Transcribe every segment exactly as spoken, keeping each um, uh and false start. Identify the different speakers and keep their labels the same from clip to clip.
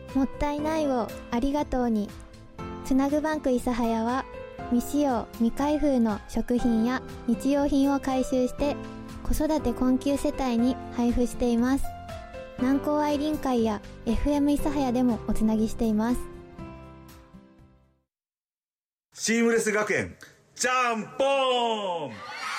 Speaker 1: もったいないをありがとうに。つなぐバンク諫早は未使用未開封の食品や日用品を回収して子育て困窮世帯に配布しています。南高愛林会や エフエム 諫早でもおつなぎしています。
Speaker 2: シームレス学園ジャンポーン。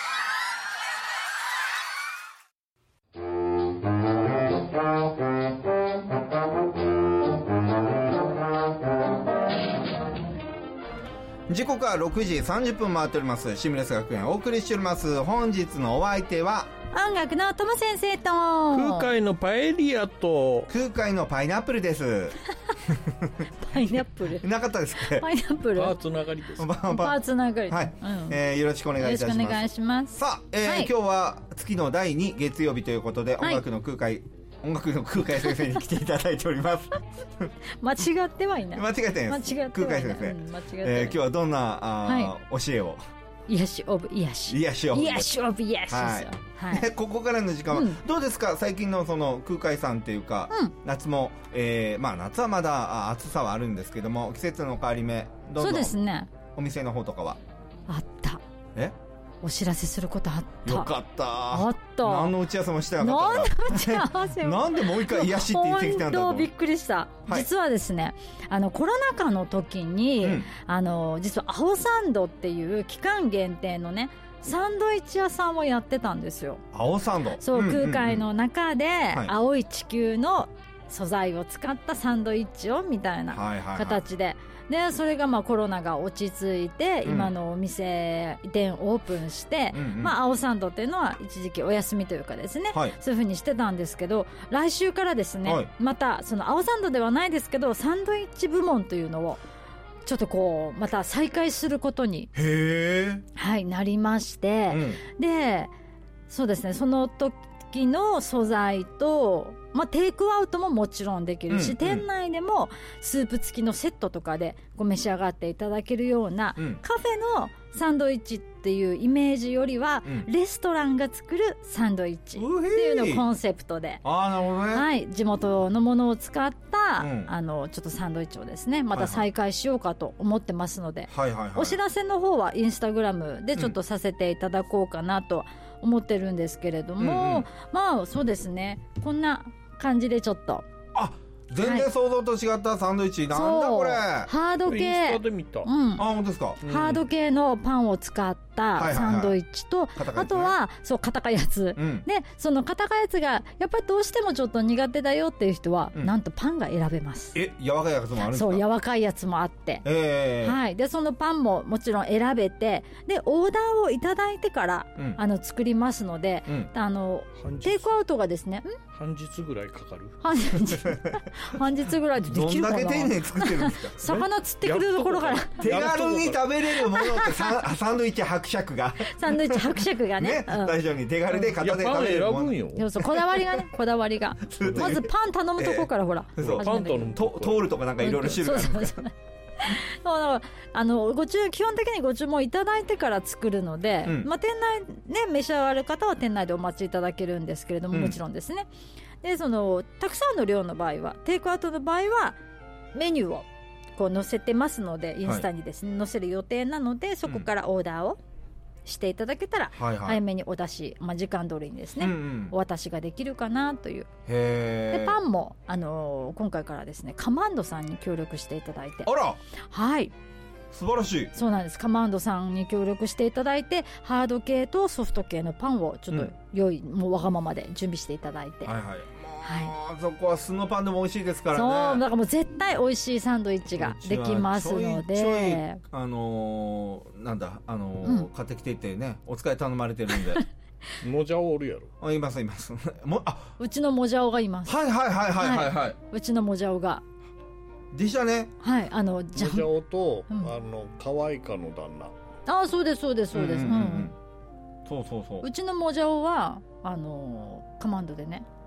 Speaker 3: 時刻はろくじさんじゅっぷん回っております。シームレス学園お送りしております。本日のお相手は
Speaker 4: 音楽のとも先生と
Speaker 5: 空海のパエリアと
Speaker 3: 空海のパイナップルです
Speaker 4: パイナップル
Speaker 3: なかったですか？
Speaker 4: パイナップル
Speaker 5: パーツながりです。
Speaker 4: パーツながり、
Speaker 3: はい、
Speaker 4: うん
Speaker 3: えー、よろしくお願いいたします。
Speaker 4: よろしくお願いします。
Speaker 3: さあ、えーはい、今日は月のだいに月曜日ということで、はい、音楽の空海音楽の空海先生に来ていただいております
Speaker 4: 間違ってはいない。
Speaker 3: 間違ってないです。空海先生、うん、間違ってない、えー、今日はどんなあ、はい、教えを
Speaker 4: 癒しオブ癒し
Speaker 3: 癒しオブ
Speaker 4: 癒しオブ癒しですよ、はい
Speaker 3: はいね、ここからの時間は、うん、どうですか最近のその空海さんっていうか、うん、夏も、えー、まあ夏はまだ暑さはあるんですけども季節の変わり目どうぞ。そうですね。お店の方とかは
Speaker 4: あった
Speaker 3: え
Speaker 4: お知らせすることあった。
Speaker 3: よかった。
Speaker 4: あった。
Speaker 3: 何の打ち合わせもしてなかった
Speaker 4: 何の打ち合わせも
Speaker 3: なんでもう一回癒しって言ってきたんだと。
Speaker 4: 本当びっくりした、はい、実はですねあのコロナ禍の時に、うん、あの実は青サンドっていう期間限定のねサンドイッチ屋さんをやってたんですよ。
Speaker 3: 青サンド
Speaker 4: そう、うんうんうん、空海の中で、はい、青い地球の素材を使ったサンドイッチをみたいな形で、はいはいはい、でそれがまあコロナが落ち着いて、うん、今のお店店オープンして、うんうんまあ、青サンドっていうのは一時期お休みというかですね、はい、そういう風にしてたんですけど来週からですね、はい、またその青サンドではないですけどサンドイッチ部門というのをちょっとこうまた再開することに、
Speaker 3: へー、
Speaker 4: はい、なりまして、うん、でそうですねその時の素材とまあ、テイクアウトももちろんできるし、うんうん、店内でもスープ付きのセットとかでご召し上がっていただけるような、うん、カフェのサンドイッチっていうイメージよりは、うん、レストランが作るサンドイッチっていうのをコンセプトで、
Speaker 3: あー、なるほどね、
Speaker 4: はい、地元のものを使った、うん、あのちょっとサンドイッチをですねまた再開しようかと思ってますので、はいはいはいはい、お知らせの方はインスタグラムでちょっとさせていただこうかなと思ってるんですけれども、うんうん、まあそうですねこんな感じでちょっと
Speaker 3: あ全然想像と違ったサンドイッチ、はい、なんだこれ
Speaker 4: ハード系インスタで見た、うん、
Speaker 3: あ本当ですか、
Speaker 4: うん、ハード系のパンを使ったサンドイッチと、はいはいはい、あとはそう固かいやつ、うん、でその固かいやつがやっぱりどうしてもちょっと苦手だよっていう人は、うん、なんとパンが選べます。
Speaker 3: え柔らかいやつもあるんですか？
Speaker 4: そう柔らかいやつもあって、
Speaker 3: えー、
Speaker 4: はい、でそのパンももちろん選べてでオーダーをいただいてから、うん、あの作りますので、うん、あのテイクアウトがですねん
Speaker 5: 半日ぐらいかかる
Speaker 4: 半日半日ぐらいでできるかな。
Speaker 3: どんだけ丁寧に作ってるんですか？
Speaker 4: 魚釣ってくるところから
Speaker 3: 手軽に食べれるものってサ, サンドイッチ伯爵が
Speaker 4: サンドイッチ伯爵がね、
Speaker 3: ね、うん、最初に手軽で片手で食べれるもの、
Speaker 5: よ
Speaker 4: そうそうこだわりがねこだわりがまずパン頼むとこから、えー、ほら
Speaker 3: そうパン頼むとトールとかなんかいろいろ種類あるんですか？
Speaker 4: そうそうそうあのご注基本的にご注文いただいてから作るので、うんまあ、店内ね召し上がる方は店内でお待ちいただけるんですけれども、うん、もちろんですねでそのたくさんの量の場合はテイクアウトの場合はメニューをこう載せてますのでインスタにですね、はい、載せる予定なのでそこからオーダーをしていただけたら、うん、早めにお出し、まあ、時間通りにですね、うんうん、お渡しができるかなという。
Speaker 3: へ
Speaker 4: でパンも、あのー、今回からですねカマンドさんに協力していただいて
Speaker 3: あら
Speaker 4: はい
Speaker 3: 素晴らしい。
Speaker 4: そうなんです。カマンドさんに協力していただいてハード系とソフト系のパンをちょっと用意、うん、もうわがままで準備していただいて、
Speaker 3: はいはいはい、そこはスノパンでも美味しいですからね。
Speaker 4: そうだからもう絶対美味しいサンドイッチができますのでちょいちょい
Speaker 3: あのー、なんだあのーうん、買ってきてってねお使い頼まれてるんで
Speaker 5: もじゃおおるやろ。
Speaker 3: あいますいますもあ
Speaker 4: うちのもじゃおがいます。
Speaker 3: はいはいはいはいはい、はい、
Speaker 4: うちのもじゃおが
Speaker 3: でしたね。
Speaker 4: はいあの
Speaker 5: じゃもじゃおと、うん、あの可愛かの旦那
Speaker 4: あそうですそうですそうです、うんうんうん
Speaker 3: うん、そうそうそう
Speaker 4: うちのもじゃおはあのー、カマンドでね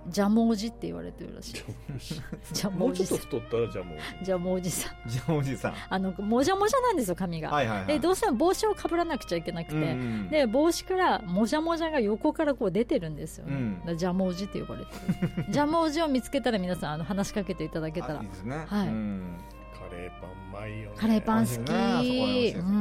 Speaker 4: ジャムおじって言われてるらしい。ジャムおじさん。
Speaker 5: もうちょっと太ったらジャムおじ。
Speaker 4: ジャムおじさん。
Speaker 3: ジャムおじさん。
Speaker 4: あのもじゃもじゃなんですよ髪が。
Speaker 3: はいはいはい。
Speaker 4: でどうしても帽子をかぶらなくちゃいけなくて、うんうん、で帽子からもじゃもじゃが横からこう出てるんですよね。うん、だからジャムおじって呼ばれてる。ジャムおじを見つけたら皆さんあの話しかけていただけたら。いいですね。はい。うん、
Speaker 5: カレーパンうまいよね。
Speaker 4: カレーパン好き。ね、うん。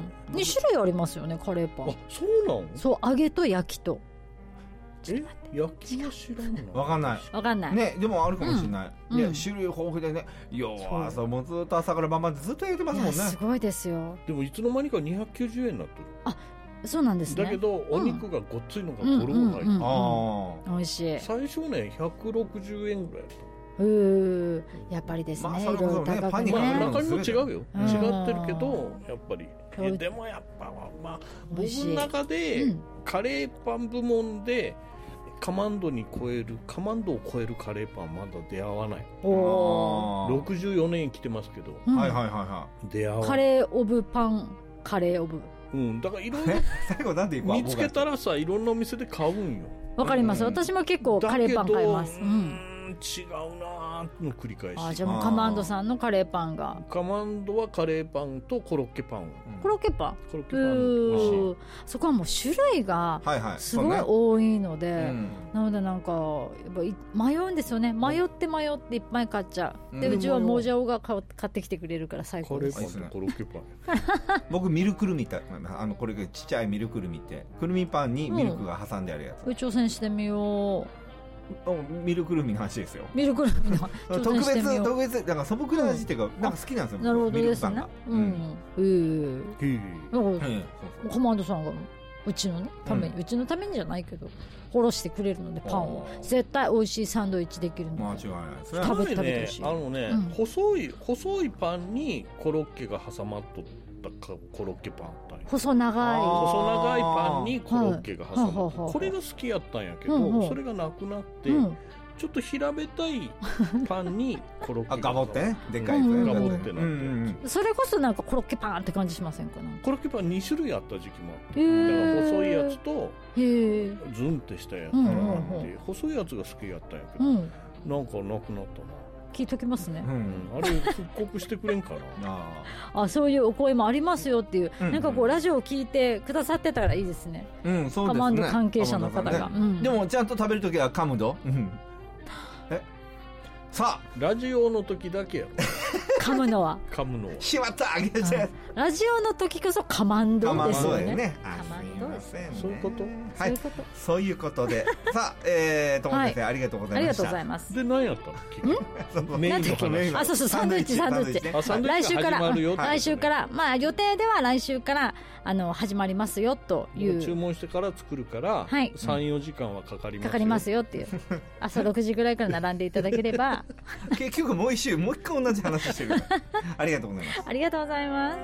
Speaker 4: に種類ありますよねカレーパン。
Speaker 5: あ、そうなの？
Speaker 4: そう揚げと焼きと。
Speaker 5: え焼きは知らんの？
Speaker 3: わかんない。
Speaker 4: わかんない。
Speaker 3: ねでもあるかもしれない。うん、いや種類豊富でね。いやーそうもうずっと朝から晩までずっと焼いてますもんね。
Speaker 4: すごいですよ。
Speaker 5: でもいつの間にかにひゃくきゅうじゅうえんになってる。
Speaker 4: あ、そうなんですね。
Speaker 5: だけどお肉がごっついのがゴロゴロ入ってる。
Speaker 3: あ
Speaker 4: あ、美味しい。
Speaker 5: 最初ねひゃくろくじゅうえんぐらいだった。
Speaker 4: うーやっぱりですね。まあ、いろいろ高くね。
Speaker 5: まあ、中身も違うよ。違ってるけどやっぱり。でもやっぱまあ僕の中で、うん、カレーパン部門でカマンドに超えるカマンドを超えるカレーパンまだ出会わない。おろくじゅうよねん来てますけど、
Speaker 3: うん、はいはいはいはい。
Speaker 4: 出会わない。カレーオブパンカレーオブ。
Speaker 5: うん、だからいろいろ
Speaker 3: 最後なんて
Speaker 5: 見つけたらさいろんなお店で買うんよ。
Speaker 4: わかります、うん、私も結構カレーパン買います。うん、
Speaker 5: 違うなーの繰り返し。
Speaker 4: あ、じゃあもうカマンドさんのカレーパンが。
Speaker 5: カマンドはカレーパンとコロッケパン、うん、
Speaker 4: コロッケパン
Speaker 5: コロッケパン美味しい。
Speaker 4: そこはもう種類がすごい多いので、はいはいね、なのでなんかやっぱ迷うんですよね。迷って迷っていっぱい買っちゃう、うん、でうちはモジャオが買ってきてくれるから最高です。
Speaker 5: カレーパンとコロッケパン
Speaker 3: 僕ミルクルミってあのこれがちっちゃいミルクルミってくるみパンにミルクが挟んであるやつ、
Speaker 4: うん、挑戦してみよう。
Speaker 3: ミルクルミの話ですよ。
Speaker 4: ミルクルミの
Speaker 3: 特別特別なんか素朴な味っていうか、うん、なんか好きなんですよ。
Speaker 4: なるほどですね。うん。ええ。コマンドさんがうちのねために、うん、うちのためにじゃないけどおろしてくれるのでパンを絶対美味しいサンドイッチできるので。
Speaker 3: 間違いない。
Speaker 5: それは食べ食べてほしい。あのね、うん、細い細いパンにコロッケが挟まっとったコロッケパン。
Speaker 4: 細長い
Speaker 5: 細長いパンにコロッケが挟まって、はい、これが好きやったんやけど、うんうん、それがなくなって、うん、ちょっと平べったいパンにコロッケが
Speaker 3: ガボってねでかいやつ
Speaker 5: ね、ガボってなって、うん
Speaker 4: うんうん、それこそなんかコロッケパンって感じしませんか？
Speaker 5: コロッケパンに種類あった時期もあって、だから細いやつとズンってしたやつがあって、うんうんうん、細いやつが好きやったんやけど、うん、なんかなくなったな。
Speaker 4: 聞いときますね、
Speaker 5: うん、あれ復刻してくれんかな
Speaker 4: ああ、そういうお声もありますよっていう、うんうん、なんかこうラジオを聞いてくださってたらいいですね、
Speaker 3: うん、そうですね。
Speaker 4: カマンド関係者の方が、ね、うん、
Speaker 3: でもちゃんと食べるときは噛むぞ、うん、えさあ
Speaker 5: ラジオの時だけやろ
Speaker 4: 噛むのは
Speaker 5: 噛むのは
Speaker 3: しまったあげちゃう。
Speaker 4: ラジオの時こそカマンドですよね。
Speaker 3: ね、
Speaker 4: カマンドですね。
Speaker 5: そういうこと、
Speaker 3: はい、そういうことでさあ、えー、とも先生、はい、ありがとうございました。
Speaker 4: ありがとうございます。
Speaker 5: で何やったの？
Speaker 4: メインの話。あ、そうそう、サンドイッチサンドイッチ。来週から来週からまあ予定では来週からあの始まりますよという。
Speaker 5: 注文してから作るから、はい、さん、よじかんはかかりますよ。
Speaker 4: かかりますよっていう。朝ろくじぐらいから並んでいただければ。
Speaker 3: 結局もう一週もう一回同じ話してる。ありがとうございます。
Speaker 4: ありがとうございます。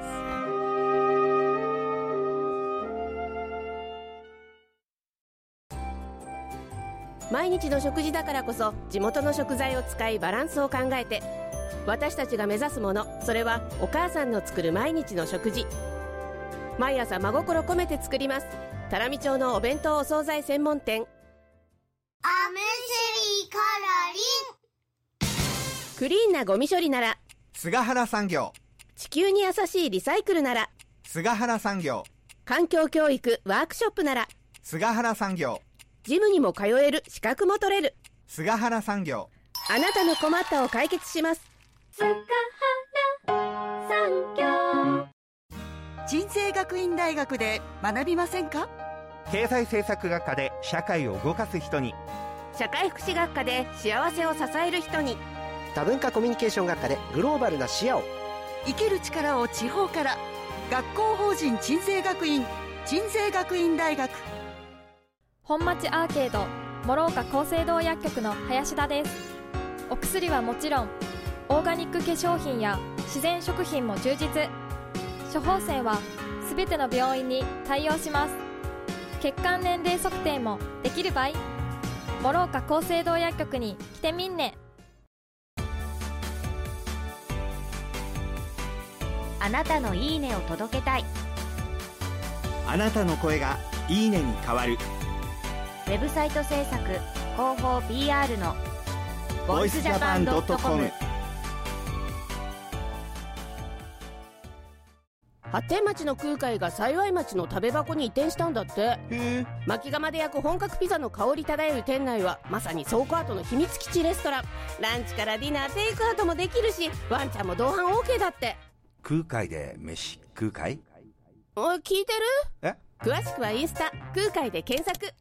Speaker 6: 毎日の食事だからこそ地元の食材を使いバランスを考えて、私たちが目指すもの、それはお母さんの作る毎日の食事。毎朝真心込めて作ります。多良見町のお弁当お惣菜専門店。
Speaker 7: アムシリカラリン。
Speaker 6: クリーンなゴミ処理なら
Speaker 3: 菅原産業。
Speaker 6: 地球に優しいリサイクルなら
Speaker 3: 菅原産業。
Speaker 6: 環境教育ワークショップなら
Speaker 3: 菅原産業。
Speaker 6: ジムにも通える資格も取れる
Speaker 3: 菅原産業。
Speaker 6: あなたの困ったを解決します。菅原産業。
Speaker 8: 鎮西学院大学で学びませんか？
Speaker 9: 経済政策学科で社会を動かす人に、
Speaker 6: 社会福祉学科で幸せを支える人に、
Speaker 10: 多文化コミュニケーション学科でグローバルな視野を。
Speaker 8: 生きる力を地方から。学校法人鎮西学院鎮西学院大学。
Speaker 11: 本町アーケード諸岡厚生堂薬局の林田です。お薬はもちろんオーガニック化粧品や自然食品も充実。処方箋はすべての病院に対応します。血管年齢測定もできる場合、諸岡厚生堂薬局に来てみんね。
Speaker 12: あなたのいいねを届けたい。
Speaker 9: あなたの声がいいねに変わる。
Speaker 12: ウェブサイト制作広報 ピーアール の
Speaker 3: ボイスジャパンドットコム。
Speaker 6: 発展町の空海が幸町の食べ箱に移転したんだって。
Speaker 3: へ
Speaker 6: 薪窯で焼く本格ピザの香り漂う店内はまさに倉庫跡の秘密基地レストラン。ランチからディナーテイクアウトもできるし、ワンちゃんも同伴 OK だって。
Speaker 9: 空海で飯空海？
Speaker 6: おい、聞いてる？
Speaker 3: え？
Speaker 6: 詳しくはインスタ空海で検索。